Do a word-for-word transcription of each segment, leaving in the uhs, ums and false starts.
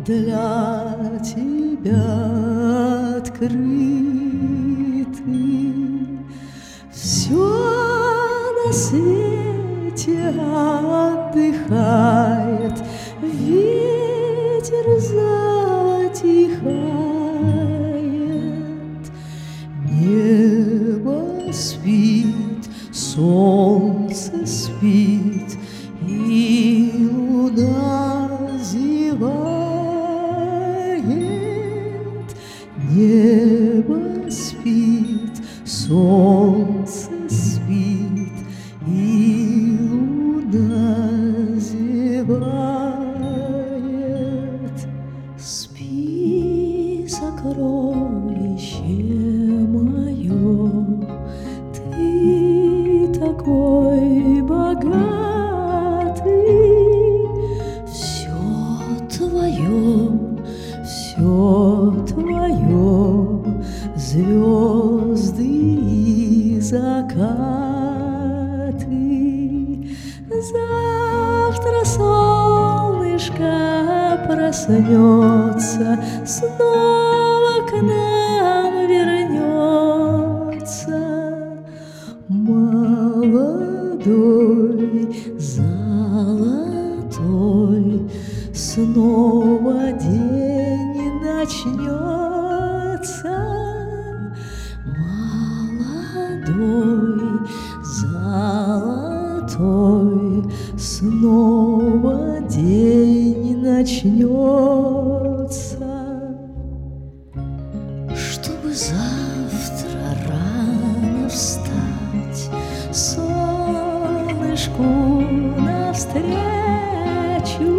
для тебя открыты. Все на свете отдыхает, ветер затихает, небо спит, солнце спит, и луна зевает. Небо спит, солнце спит, и луна зевает. Спи, сокровище мое, ты такой богатый, все твое, все твое, звезды и закаты. Завтра солнышко проснется, снова к нам вернется. Молодой, золотой, снова день начнется. Молодой, золотой, снова день начнется. Чтобы завтра рано встать, солнышку навстречу,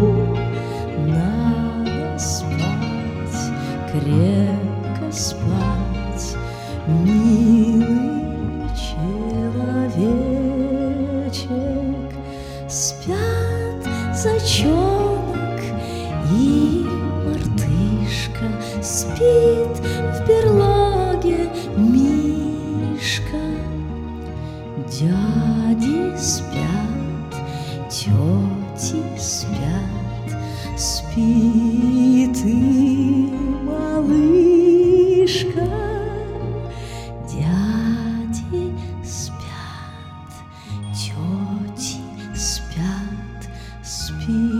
надо спать, крепко спать, милый человечек. Спят зайчонок и мартышка, спит в берлоге мишка. Дяди спят, тети спят, спит и малышка. Дяди спят, тети спят, спит